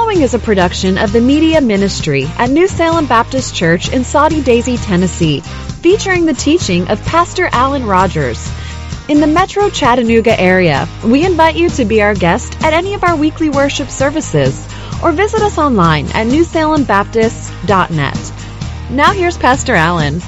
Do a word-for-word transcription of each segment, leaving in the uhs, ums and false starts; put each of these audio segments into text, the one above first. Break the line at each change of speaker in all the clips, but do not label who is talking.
following is a production of the Media Ministry at New Salem Baptist Church in Soddy Daisy, Tennessee, featuring the teaching of Pastor Alan Rogers. In the Metro Chattanooga area, we invite you to be our guest at any of our weekly worship services or visit us online at new salem baptist dot net. Now here's Pastor Alan.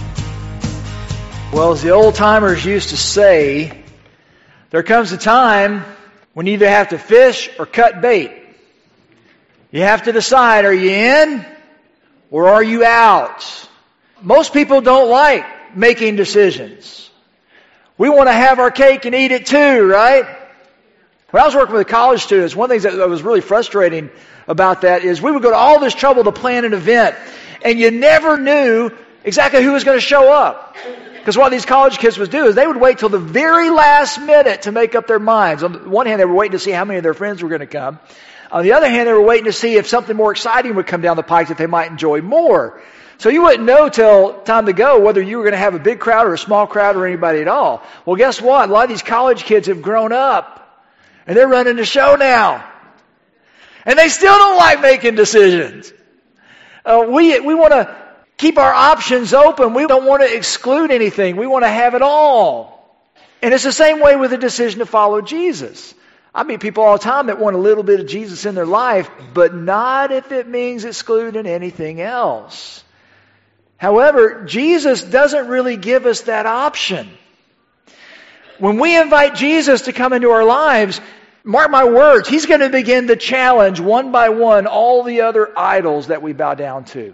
Well, as the old-timers used to say, there comes a time when you either have to fish or cut bait. You have to decide, are you in or are you out? Most people don't like making decisions. We want to have our cake and eat it too, right? When I was working with college students, one of the things that was really frustrating about that is we would go to all this trouble to plan an event, and you never knew exactly who was going to show up. Because what these college kids would do is they would wait till the very last minute to make up their minds. On the one hand, they were waiting to see how many of their friends were going to come. On the other hand, they were waiting to see if something more exciting would come down the pike that they might enjoy more. So you wouldn't know till time to go whether you were going to have a big crowd or a small crowd or anybody at all. Well, guess what? A lot of these college kids have grown up, and they're running the show now. And they still don't like making decisions. Uh, we we want to keep our options open. We don't want to exclude anything. We want to have it all. And it's the same way with the decision to follow Jesus. I meet people all the time that want a little bit of Jesus in their life, but not if it means excluding anything else. However, Jesus doesn't really give us that option. When we invite Jesus to come into our lives, mark my words, He's going to begin to challenge one by one all the other idols that we bow down to.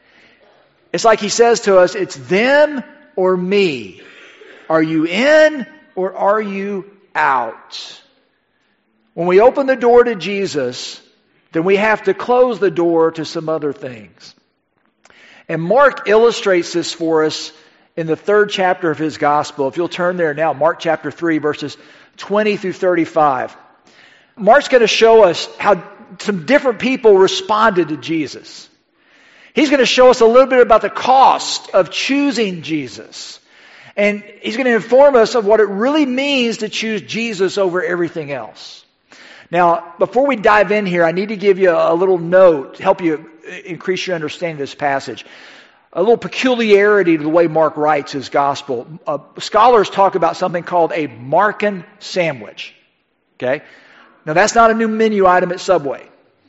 It's like He says to us, it's them or me. Are you in or are you out? When we open the door to Jesus, then we have to close the door to some other things. And Mark illustrates this for us in the third chapter of his gospel. If you'll turn there now, Mark chapter three, verses twenty through thirty-five. Mark's going to show us how some different people responded to Jesus. He's going to show us a little bit about the cost of choosing Jesus. And he's going to inform us of what it really means to choose Jesus over everything else. Now, before we dive in here, I need to give you a little note to help you increase your understanding of this passage. A little peculiarity to the way Mark writes his gospel. Uh, scholars talk about something called a Markan sandwich. Okay? Now, that's not a new menu item at Subway.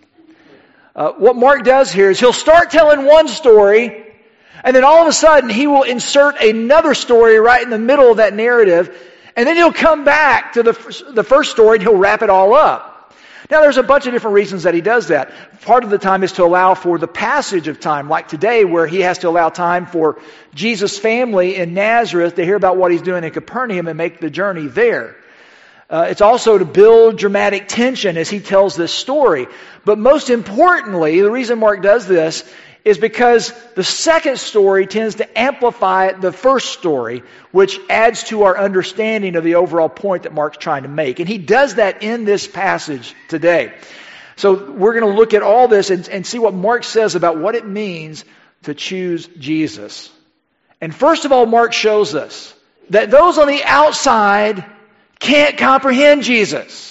Uh, what Mark does here is he'll start telling one story, and then all of a sudden he will insert another story right in the middle of that narrative, and then he'll come back to the, the first story and he'll wrap it all up. Now, there's a bunch of different reasons that he does that. Part of the time is to allow for the passage of time, like today, where he has to allow time for Jesus' family in Nazareth to hear about what he's doing in Capernaum and make the journey there. Uh, it's also to build dramatic tension as he tells this story. But most importantly, the reason Mark does this is because the second story tends to amplify the first story, which adds to our understanding of the overall point that Mark's trying to make. And he does that in this passage today. So we're going to look at all this and, and see what Mark says about what it means to choose Jesus. And first of all, Mark shows us that those on the outside can't comprehend Jesus.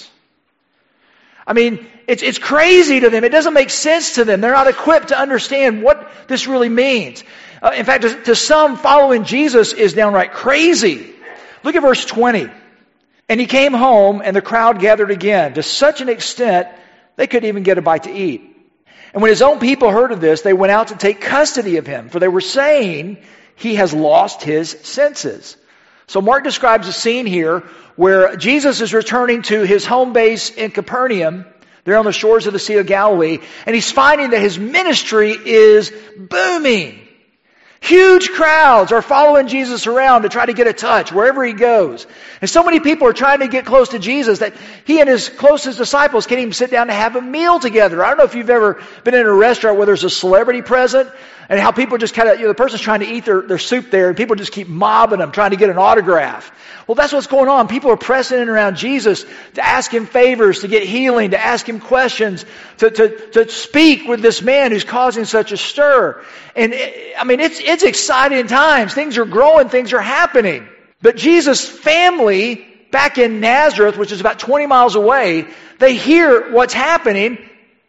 I mean, it's it's crazy to them. It doesn't make sense to them. They're not equipped to understand what this really means. Uh, in fact, to, to some, following Jesus is downright crazy. Look at verse twenty. And he came home, and the crowd gathered again, to such an extent they couldn't even get a bite to eat. And when his own people heard of this, they went out to take custody of him, for they were saying he has lost his senses. So Mark describes a scene here where Jesus is returning to his home base in Capernaum. They're on the shores of the Sea of Galilee, and he's finding that his ministry is booming. Huge crowds are following Jesus around to try to get a touch wherever he goes. And so many people are trying to get close to Jesus that he and his closest disciples can't even sit down to have a meal together. I don't know if you've ever been in a restaurant where there's a celebrity present and how people just kind of, you know, the person's trying to eat their, their soup there and people just keep mobbing them, trying to get an autograph. Well, that's what's going on. People are pressing in around Jesus to ask him favors, to get healing, to ask him questions, to, to, to speak with this man who's causing such a stir. And I mean, it's, it's exciting times. Things are growing, things are happening. But Jesus' family back in Nazareth, which is about twenty miles away, they hear what's happening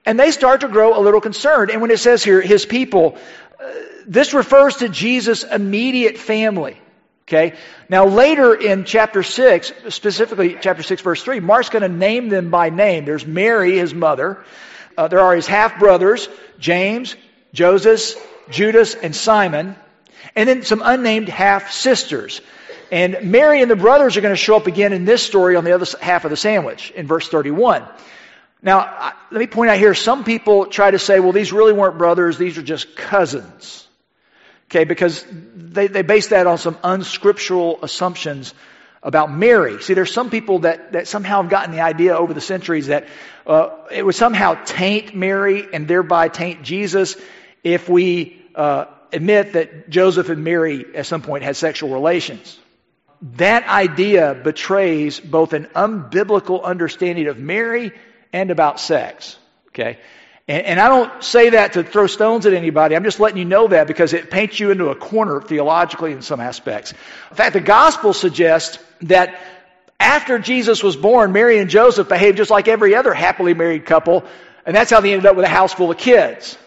And they start to grow a little concerned. And when it says here, his people, uh, this refers to Jesus' immediate family. Okay? Now later in chapter six, specifically chapter six verse three, Mark's going to name them by name. There's Mary, his mother. Uh, there are his half-brothers, James, Joseph, Judas, and Simon. And then some unnamed half-sisters. And Mary and the brothers are going to show up again in this story on the other half of the sandwich in verse thirty-one. Now, let me point out here, some people try to say, well, these really weren't brothers, these are just cousins. Okay, because they, they base that on some unscriptural assumptions about Mary. See, there's some people that, that somehow have gotten the idea over the centuries that uh, it would somehow taint Mary and thereby taint Jesus if we uh, admit that Joseph and Mary at some point had sexual relations. That idea betrays both an unbiblical understanding of Mary and about sex. Okay? And, and I don't say that to throw stones at anybody. I'm just letting you know that because it paints you into a corner theologically in some aspects. In fact, the gospel suggests that after Jesus was born, Mary and Joseph behaved just like every other happily married couple, and that's how they ended up with a house full of kids.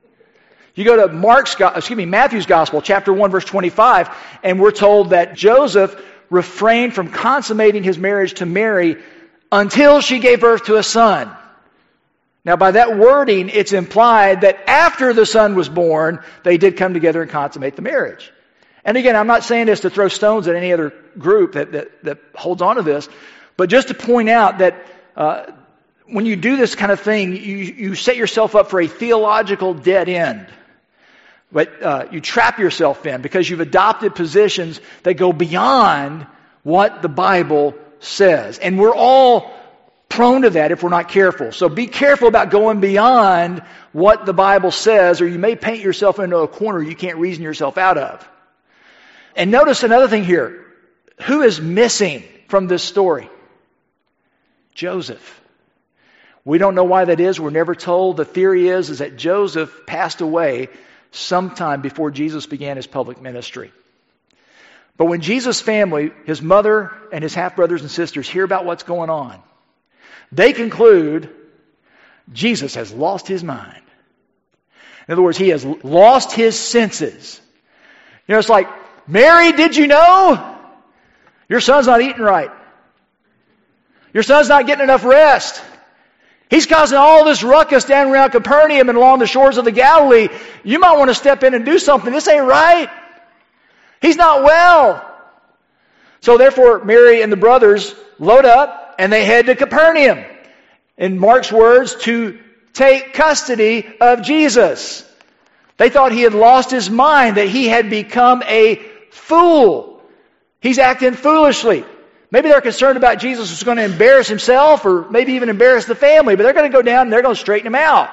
You go to Mark's, excuse me, Matthew's Gospel, chapter one, verse twenty-five, and we're told that Joseph refrained from consummating his marriage to Mary until she gave birth to a son. Now, by that wording, it's implied that after the son was born, they did come together and consummate the marriage. And again, I'm not saying this to throw stones at any other group that, that, that holds on to this, but just to point out that uh, when you do this kind of thing, you, you set yourself up for a theological dead end. But uh, you trap yourself in because you've adopted positions that go beyond what the Bible says. And we're all prone to that if we're not careful. So be careful about going beyond what the Bible says, or you may paint yourself into a corner you can't reason yourself out of. And notice another thing here. Who is missing from this story? Joseph. We don't know why that is. We're never told. The theory is, is that Joseph passed away sometime before Jesus began his public ministry. But when Jesus' family, his mother and his half-brothers and sisters hear about what's going on, they conclude Jesus has lost his mind. In other words, he has lost his senses. You know, it's like, Mary, did you know? Your son's not eating right. Your son's not getting enough rest. He's causing all this ruckus down around Capernaum and along the shores of the Galilee. You might want to step in and do something. This ain't right. He's not well. So therefore, Mary and the brothers load up and they head to Capernaum. In Mark's words, to take custody of Jesus. They thought he had lost his mind, that he had become a fool. He's acting foolishly. Maybe they're concerned about Jesus was going to embarrass himself or maybe even embarrass the family, but they're going to go down and they're going to straighten him out.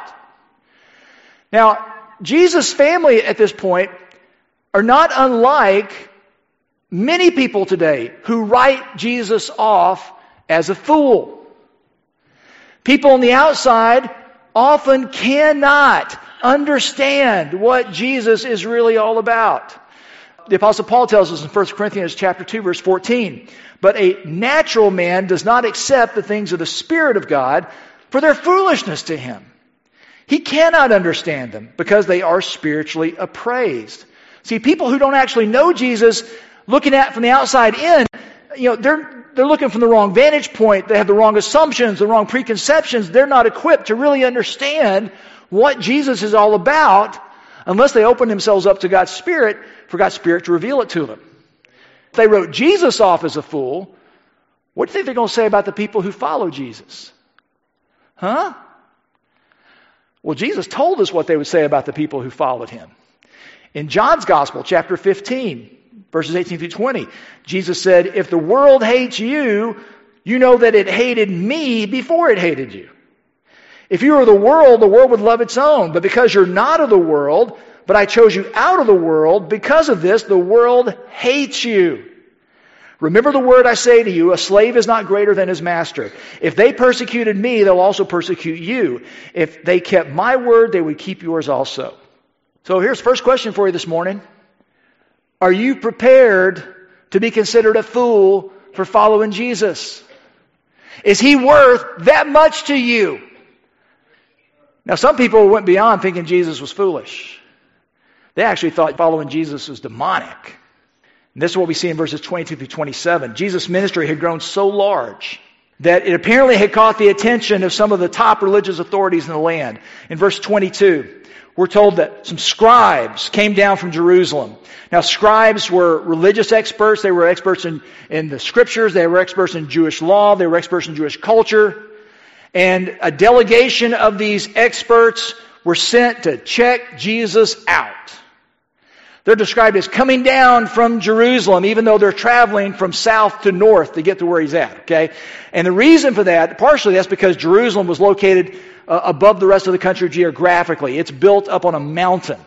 Now, Jesus' family at this point are not unlike many people today who write Jesus off as a fool. People on the outside often cannot understand what Jesus is really all about. The Apostle Paul tells us in First Corinthians chapter two, verse fourteen, but a natural man does not accept the things of the Spirit of God, for they're foolishness to him. He cannot understand them because they are spiritually appraised. See, people who don't actually know Jesus, looking at from the outside in, you know, they're they're looking from the wrong vantage point. They have the wrong assumptions, the wrong preconceptions. They're not equipped to really understand what Jesus is all about unless they open themselves up to God's Spirit, for God's Spirit to reveal it to them. If they wrote Jesus off as a fool, what do you think they're going to say about the people who follow Jesus? Huh? Well, Jesus told us what they would say about the people who followed him. In John's Gospel, chapter fifteen, verses eighteen through twenty, Jesus said, if the world hates you, you know that it hated me before it hated you. If you were the world, the world would love its own. But because you're not of the world, but I chose you out of the world, because of this, the world hates you. Remember the word I say to you, a slave is not greater than his master. If they persecuted me, they'll also persecute you. If they kept my word, they would keep yours also. So here's the first question for you this morning. Are you prepared to be considered a fool for following Jesus? Is he worth that much to you? Now, some people went beyond thinking Jesus was foolish. They actually thought following Jesus was demonic. And this is what we see in verses twenty-two through twenty-seven. Jesus' ministry had grown so large that it apparently had caught the attention of some of the top religious authorities in the land. In verse twenty-two, we're told that some scribes came down from Jerusalem. Now, scribes were religious experts. They were experts in, in the scriptures. They were experts in Jewish law. They were experts in Jewish culture. And a delegation of these experts were sent to check Jesus out. They're described as coming down from Jerusalem, even though they're traveling from south to north to get to where he's at, okay? And the reason for that, partially that's because Jerusalem was located uh, above the rest of the country geographically. It's built up on a mountain.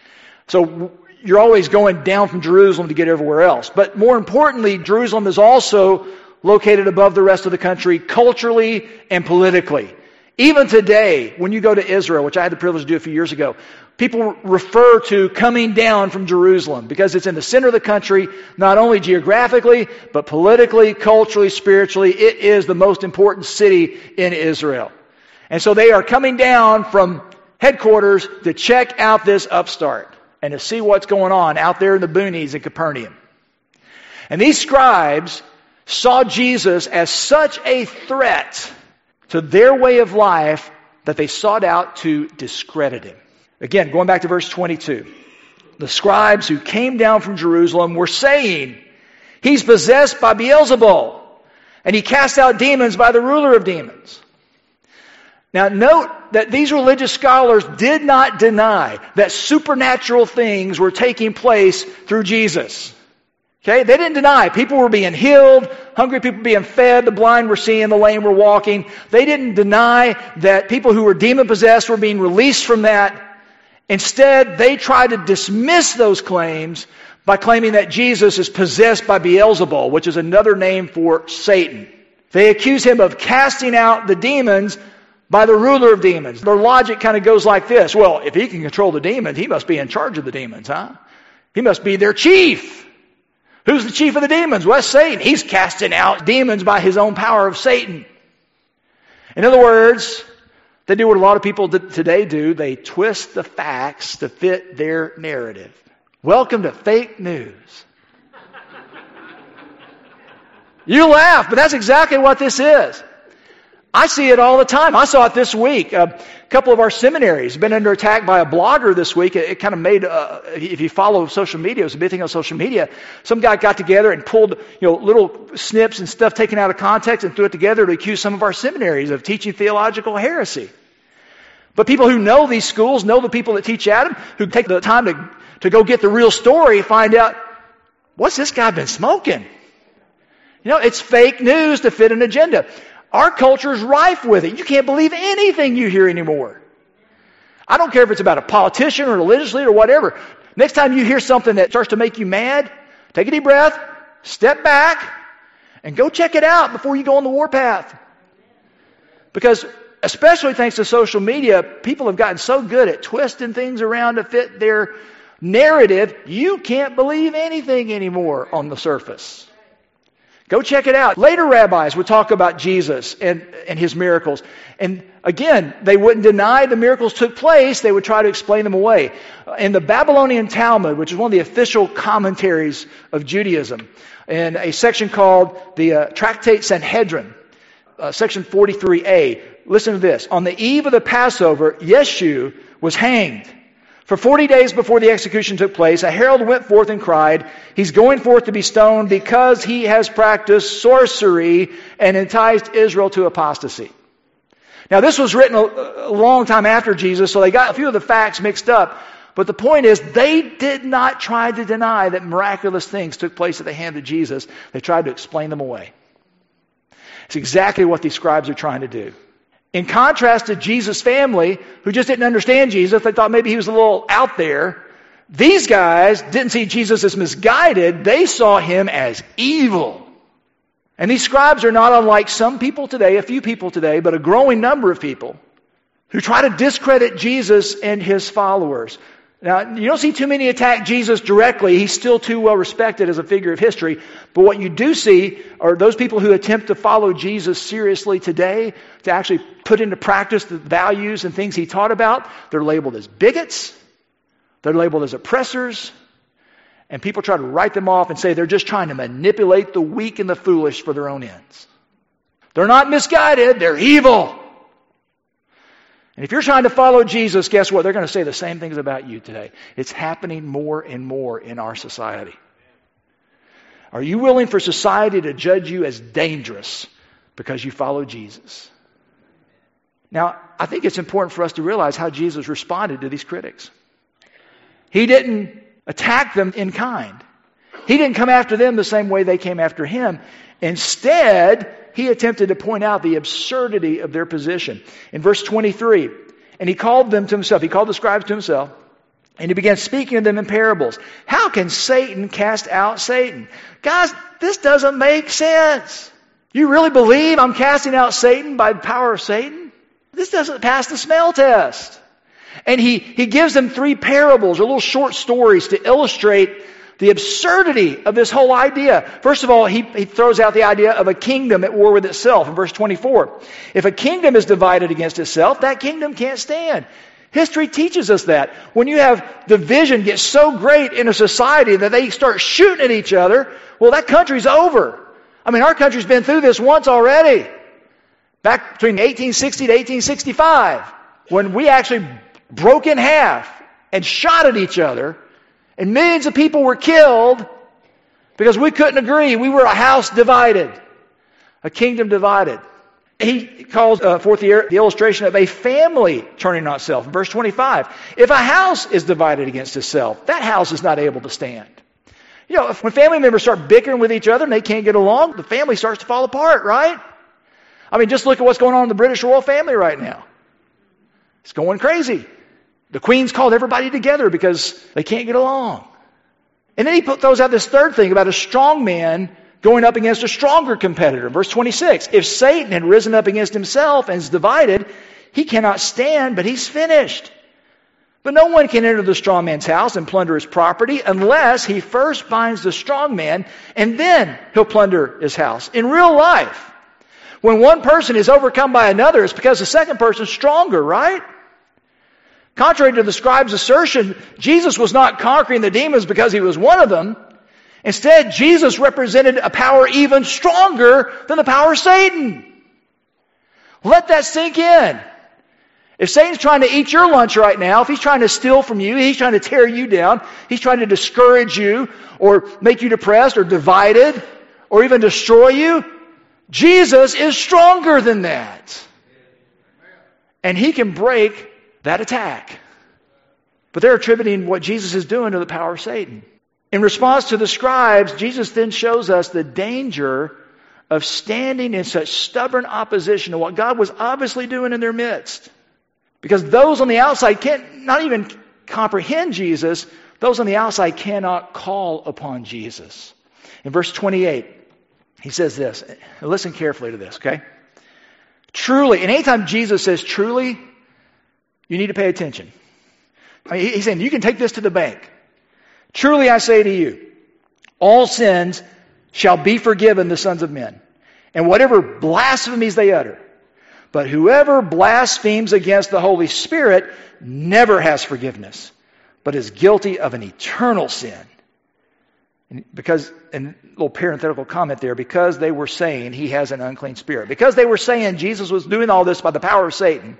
So you're always going down from Jerusalem to get everywhere else. But more importantly, Jerusalem is also located above the rest of the country culturally and politically. Even today, when you go to Israel, which I had the privilege to do a few years ago, people refer to coming down from Jerusalem because it's in the center of the country, not only geographically, but politically, culturally, spiritually. It is the most important city in Israel. And so they are coming down from headquarters to check out this upstart and to see what's going on out there in the boonies in Capernaum. And these scribes saw Jesus as such a threat to their way of life that they sought out to discredit him. Again, going back to verse twenty-two. The scribes who came down from Jerusalem were saying, he's possessed by Beelzebul, and he casts out demons by the ruler of demons. Now note that these religious scholars did not deny that supernatural things were taking place through Jesus. Okay, they didn't deny. People were being healed, hungry people being fed, the blind were seeing, the lame were walking. They didn't deny that people who were demon-possessed were being released from that. Instead, they tried to dismiss those claims by claiming that Jesus is possessed by Beelzebul, which is another name for Satan. They accuse him of casting out the demons by the ruler of demons. Their logic kind of goes like this. Well, if he can control the demons, he must be in charge of the demons, huh? He must be their chief. Who's the chief of the demons? Well, that's Satan. He's casting out demons by his own power of Satan. In other words, they do what a lot of people today do. They twist the facts to fit their narrative. Welcome to fake news. You laugh, but that's exactly what this is. I see it all the time. I saw it this week. A couple of our seminaries have been under attack by a blogger this week. It, it kind of made, uh, if you follow social media, it was a big thing on social media. Some guy got together and pulled, you know, little snips and stuff taken out of context and threw it together to accuse some of our seminaries of teaching theological heresy. But people who know these schools, know the people that teach at them, who take the time to, to go get the real story, find out, what's this guy been smoking? You know, it's fake news to fit an agenda. Our culture is rife with it. You can't believe anything you hear anymore. I don't care if it's about a politician or a religious leader or whatever. Next time you hear something that starts to make you mad, take a deep breath, step back, and go check it out before you go on the warpath. Because especially thanks to social media, people have gotten so good at twisting things around to fit their narrative, you can't believe anything anymore on the surface. Go check it out. Later rabbis would talk about Jesus and, and his miracles. And again, they wouldn't deny the miracles took place. They would try to explain them away. In the Babylonian Talmud, which is one of the official commentaries of Judaism, in a section called the uh, Tractate Sanhedrin, uh, section forty-three a, listen to this. On the eve of the Passover, Yeshu was hanged. For forty days before the execution took place, a herald went forth and cried, he's going forth to be stoned because he has practiced sorcery and enticed Israel to apostasy. Now this was written a, a long time after Jesus, so they got a few of the facts mixed up. But the point is, they did not try to deny that miraculous things took place at the hand of Jesus. They tried to explain them away. It's exactly what these scribes are trying to do. In contrast to Jesus' family, who just didn't understand Jesus, they thought maybe he was a little out there. These guys didn't see Jesus as misguided. They saw him as evil. And these scribes are not unlike some people today, a few people today, but a growing number of people who try to discredit Jesus and his followers. Now, you don't see too many attack Jesus directly. He's still too well respected as a figure of history. But what you do see are those people who attempt to follow Jesus seriously today, to actually put into practice the values and things he taught about. They're labeled as bigots. They're labeled as oppressors. And people try to write them off and say they're just trying to manipulate the weak and the foolish for their own ends. They're not misguided. They're evil. And if you're trying to follow Jesus, guess what? They're going to say the same things about you today. It's happening more and more in our society. Are you willing for society to judge you as dangerous because you follow Jesus? Now, I think it's important for us to realize how Jesus responded to these critics. He didn't attack them in kind. He didn't come after them the same way they came after him. Instead, he attempted to point out the absurdity of their position. In verse twenty-three, and he called them to himself. He called the scribes to himself, and he began speaking to them in parables. How can Satan cast out Satan? Guys, this doesn't make sense. You really believe I'm casting out Satan by the power of Satan? This doesn't pass the smell test. And he, he gives them three parables, or little short stories, to illustrate the absurdity of this whole idea. First of all, he, he throws out the idea of a kingdom at war with itself in verse twenty-four. If a kingdom is divided against itself, that kingdom can't stand. History teaches us that. When you have division get so great in a society that they start shooting at each other, well, that country's over. I mean, our country's been through this once already. Back between eighteen sixty to eighteen sixty-five, when we actually broke in half and shot at each other, and millions of people were killed because we couldn't agree. We were a house divided, a kingdom divided. He calls uh, forth the, the illustration of a family turning on itself. In verse twenty-five, if a house is divided against itself, that house is not able to stand. You know, if, when family members start bickering with each other and they can't get along, the family starts to fall apart, right? I mean, just look at what's going on in the British royal family right now. It's going crazy. The Queen's called everybody together because they can't get along. And then he put, throws out this third thing about a strong man going up against a stronger competitor. Verse twenty-six, if Satan had risen up against himself and is divided, he cannot stand, but he's finished. But no one can enter the strong man's house and plunder his property unless he first binds the strong man, and then he'll plunder his house. In real life, when one person is overcome by another, it's because the second person is stronger, right? Contrary to the scribes' assertion, Jesus was not conquering the demons because he was one of them. Instead, Jesus represented a power even stronger than the power of Satan. Let that sink in. If Satan's trying to eat your lunch right now, if he's trying to steal from you, he's trying to tear you down, he's trying to discourage you or make you depressed or divided or even destroy you, Jesus is stronger than that. And he can break that attack. But they're attributing what Jesus is doing to the power of Satan. In response to the scribes, Jesus then shows us the danger of standing in such stubborn opposition to what God was obviously doing in their midst. Because those on the outside can't not even comprehend Jesus. Those on the outside cannot call upon Jesus. In verse twenty-eight, he says this. Listen carefully to this, okay? Truly, and anytime Jesus says truly, you need to pay attention. I mean, he's saying, you can take this to the bank. Truly I say to you, all sins shall be forgiven the sons of men, and whatever blasphemies they utter. But whoever blasphemes against the Holy Spirit never has forgiveness, but is guilty of an eternal sin. And because, and a little parenthetical comment there, because they were saying he has an unclean spirit. Because they were saying Jesus was doing all this by the power of Satan,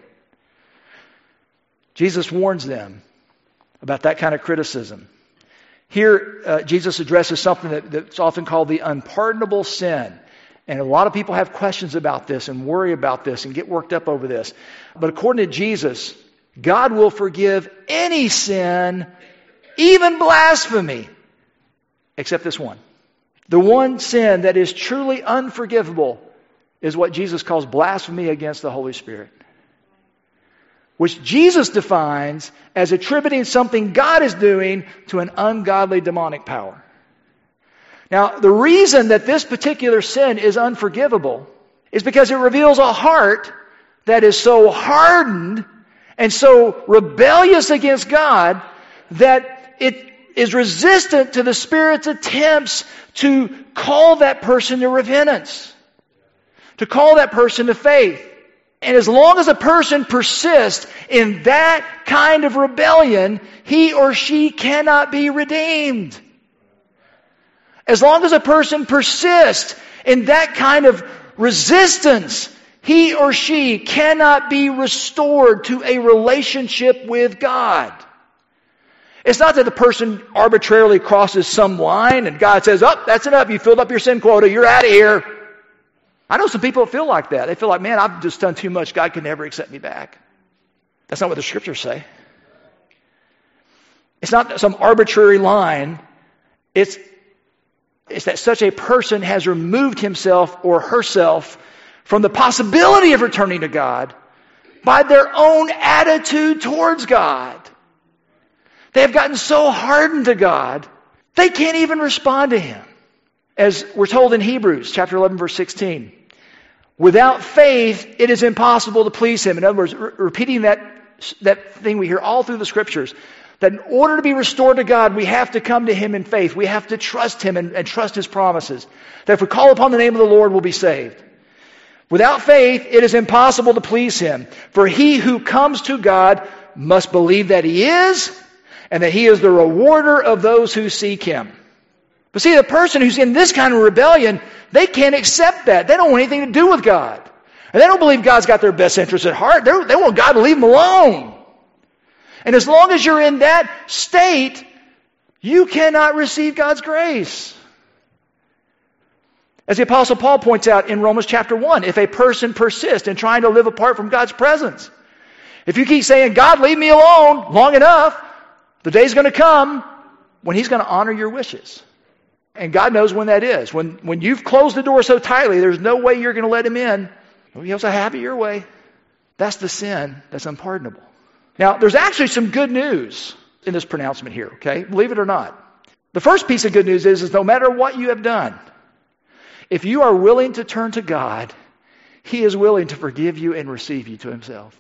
Jesus warns them about that kind of criticism. Here, uh, Jesus addresses something that, that's often called the unpardonable sin. And a lot of people have questions about this and worry about this and get worked up over this. But according to Jesus, God will forgive any sin, even blasphemy, except this one. The one sin that is truly unforgivable is what Jesus calls blasphemy against the Holy Spirit, which Jesus defines as attributing something God is doing to an ungodly demonic power. Now, the reason that this particular sin is unforgivable is because it reveals a heart that is so hardened and so rebellious against God that it is resistant to the Spirit's attempts to call that person to repentance, to call that person to faith. And as long as a person persists in that kind of rebellion, he or she cannot be redeemed. As long as a person persists in that kind of resistance, he or she cannot be restored to a relationship with God. It's not that the person arbitrarily crosses some line and God says, oh, that's enough, you filled up your sin quota, you're out of here. I know some people feel like that. They feel like, man, I've just done too much, God can never accept me back. That's not what the Scriptures say. It's not some arbitrary line. It's, it's that such a person has removed himself or herself from the possibility of returning to God by their own attitude towards God. They have gotten so hardened to God, they can't even respond to Him. As we're told in Hebrews chapter eleven, verse sixteen, without faith, it is impossible to please Him. In other words, re- repeating that, that thing we hear all through the Scriptures, that in order to be restored to God, we have to come to Him in faith. We have to trust Him and, and trust His promises. That if we call upon the name of the Lord, we'll be saved. Without faith, it is impossible to please Him. For he who comes to God must believe that He is, and that He is the rewarder of those who seek Him. But see, the person who's in this kind of rebellion, they can't accept that. They don't want anything to do with God. And they don't believe God's got their best interests at heart. They're, they want God to leave them alone. And as long as you're in that state, you cannot receive God's grace. As the Apostle Paul points out in Romans chapter one, if a person persists in trying to live apart from God's presence, if you keep saying, God, leave me alone long enough, the day's going to come when He's going to honor your wishes. And God knows when that is. When, when you've closed the door so tightly, there's no way you're going to let Him in. He also have it your way. That's the sin that's unpardonable. Now, there's actually some good news in this pronouncement here, okay? Believe it or not. The first piece of good news is, is no matter what you have done, if you are willing to turn to God, He is willing to forgive you and receive you to Himself.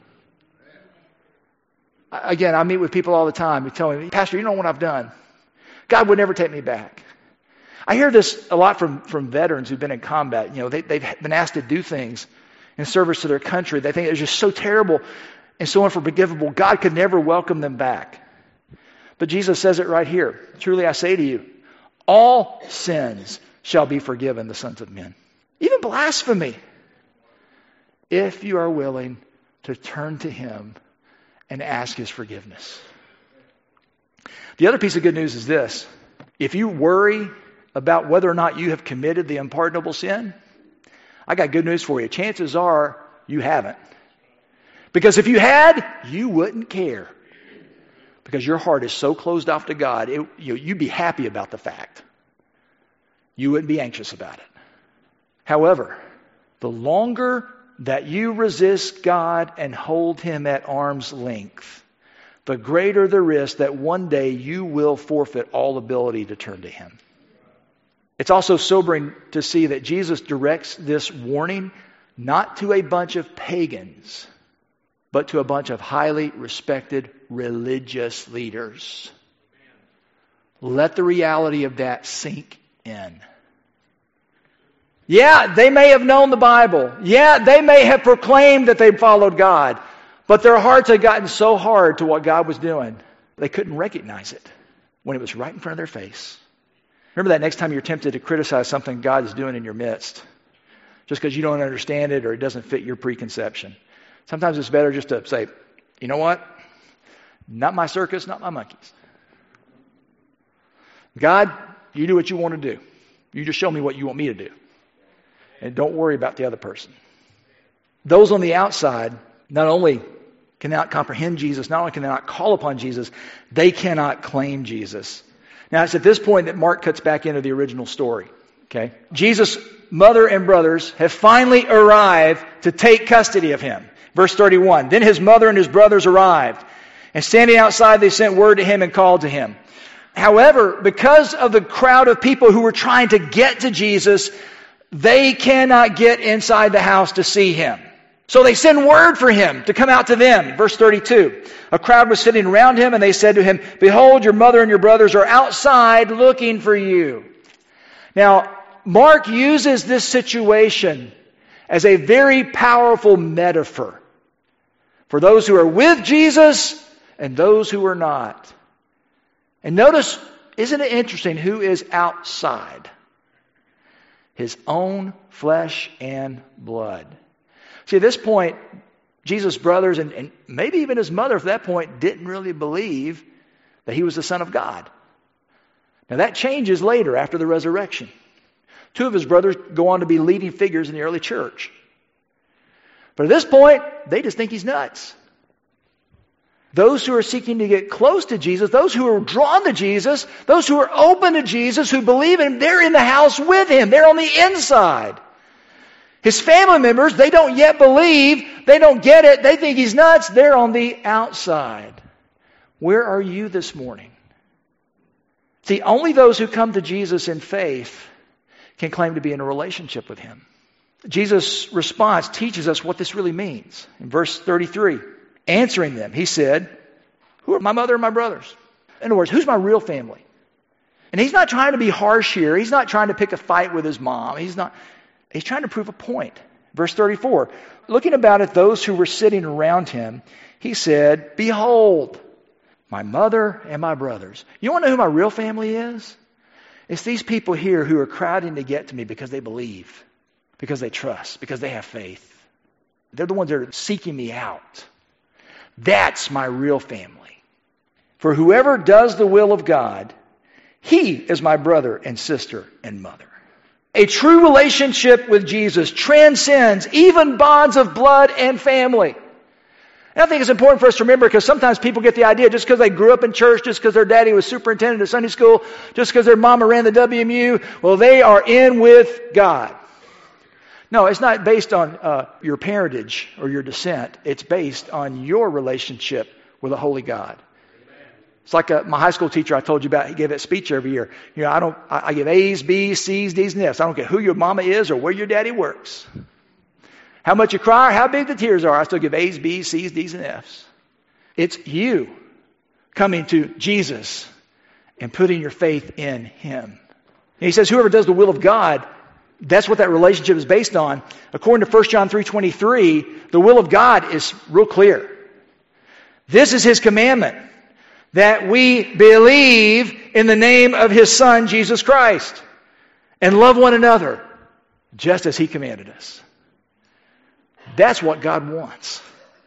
Again, I meet with people all the time who tell me, Pastor, you know what I've done? God would never take me back. I hear this a lot from, from veterans who've been in combat. You know, they, they've been asked to do things in service to their country. They think it's just so terrible and so unforgivable. God could never welcome them back. But Jesus says it right here. Truly I say to you, all sins shall be forgiven the sons of men. Even blasphemy. If you are willing to turn to Him and ask His forgiveness. The other piece of good news is this. If you worry about whether or not you have committed the unpardonable sin, I got good news for you. Chances are you haven't. Because if you had, you wouldn't care. Because your heart is so closed off to God, it, you, you'd be happy about the fact. You wouldn't be anxious about it. However, the longer that you resist God and hold Him at arm's length, the greater the risk that one day you will forfeit all ability to turn to Him. It's also sobering to see that Jesus directs this warning not to a bunch of pagans, but to a bunch of highly respected religious leaders. Let the reality of that sink in. Yeah, they may have known the Bible. Yeah, they may have proclaimed that they followed God. But their hearts had gotten so hard to what God was doing, they couldn't recognize it when it was right in front of their face. Remember that next time you're tempted to criticize something God is doing in your midst, just because you don't understand it or it doesn't fit your preconception. Sometimes it's better just to say, you know what? Not my circus, not my monkeys. God, you do what you want to do. You just show me what you want me to do. And don't worry about the other person. Those on the outside not only cannot comprehend Jesus, not only can they not call upon Jesus, they cannot claim Jesus. Now, it's at this point that Mark cuts back into the original story. Okay, Jesus' mother and brothers have finally arrived to take custody of Him. Verse thirty-one, then His mother and His brothers arrived, and standing outside they sent word to Him and called to Him. However, because of the crowd of people who were trying to get to Jesus, they cannot get inside the house to see Him. So they send word for him to come out to them. Verse thirty-two. A crowd was sitting around him, and they said to him, "Behold, your mother and your brothers are outside looking for you." Now, Mark uses this situation as a very powerful metaphor for those who are with Jesus and those who are not. And notice, isn't it interesting who is outside? His own flesh and blood. See, at this point, Jesus' brothers and, and maybe even his mother at that point didn't really believe that he was the Son of God. Now that changes later after the resurrection. Two of his brothers go on to be leading figures in the early church. But at this point, they just think he's nuts. Those who are seeking to get close to Jesus, those who are drawn to Jesus, those who are open to Jesus, who believe in him, they're in the house with him. They're on the inside. His family members, they don't yet believe. They don't get it. They think he's nuts. They're on the outside. Where are you this morning? See, only those who come to Jesus in faith can claim to be in a relationship with him. Jesus' response teaches us what this really means. In verse thirty-three, answering them, he said, "Who are my mother and my brothers?" In other words, who's my real family? And he's not trying to be harsh here. He's not trying to pick a fight with his mom. He's not. He's trying to prove a point. Verse thirty-four, looking about at those who were sitting around him, he said, "Behold, my mother and my brothers." You want to know who my real family is? It's these people here who are crowding to get to me because they believe, because they trust, because they have faith. They're the ones that are seeking me out. That's my real family. For whoever does the will of God, he is my brother and sister and mother. A true relationship with Jesus transcends even bonds of blood and family. And I think it's important for us to remember, because sometimes people get the idea just because they grew up in church, just because their daddy was superintendent of Sunday school, just because their mama ran the W M U, well, they are in with God. No, it's not based on uh, your parentage or your descent. It's based on your relationship with a holy God. It's like a, my high school teacher I told you about. He gave that speech every year. You know, I don't. I, I give A's, B's, C's, D's, and F's. I don't care who your mama is or where your daddy works. How much you cry or how big the tears are, I still give A's, B's, C's, D's, and F's. It's you coming to Jesus and putting your faith in him. And he says, whoever does the will of God, that's what that relationship is based on. According to First John three twenty-three, the will of God is real clear. This is his commandment, that we believe in the name of his Son, Jesus Christ, and love one another, just as he commanded us. That's what God wants.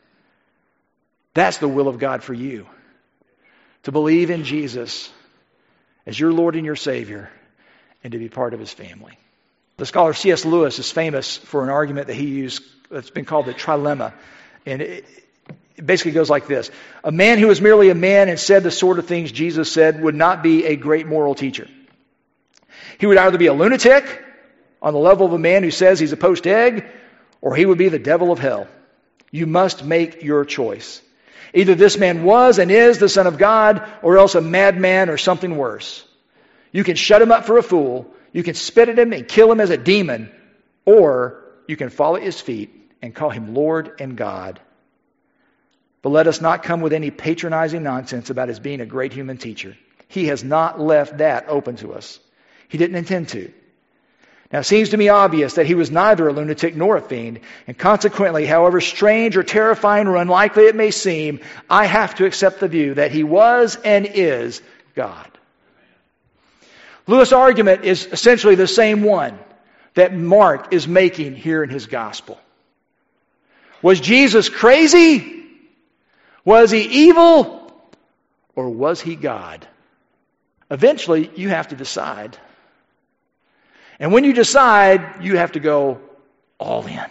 That's the will of God for you. To believe in Jesus as your Lord and your Savior, and to be part of his family. The scholar C S Lewis is famous for an argument that he used that's been called the trilemma. And it, it basically goes like this. A man who was merely a man and said the sort of things Jesus said would not be a great moral teacher. He would either be a lunatic on the level of a man who says he's a poached egg, or he would be the devil of hell. You must make your choice. Either this man was and is the Son of God, or else a madman or something worse. You can shut him up for a fool, you can spit at him and kill him as a demon, or you can fall at his feet and call him Lord and God. But let us not come with any patronizing nonsense about his being a great human teacher. He has not left that open to us. He didn't intend to. Now, it seems to me obvious that he was neither a lunatic nor a fiend, and consequently, however strange or terrifying or unlikely it may seem, I have to accept the view that he was and is God. Lewis' argument is essentially the same one that Mark is making here in his gospel. Was Jesus crazy? Was he evil? Or was he God? Eventually, you have to decide. And when you decide, you have to go all in.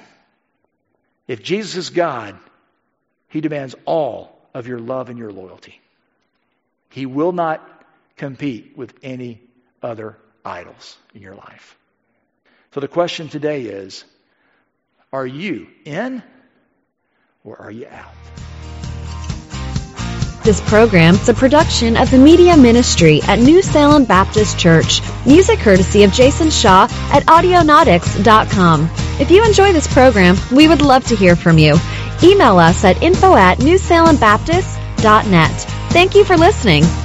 If Jesus is God, he demands all of your love and your loyalty. He will not compete with any other idols in your life. So the question today is, are you in or are you out?
Baptist program is a production of the Media Ministry at New Salem Baptist Church. Music courtesy of Jason Shaw at audionautics dot com. If you enjoy this program, we would love to hear from you. Email us at info at new salem baptist dot net. Thank you for listening.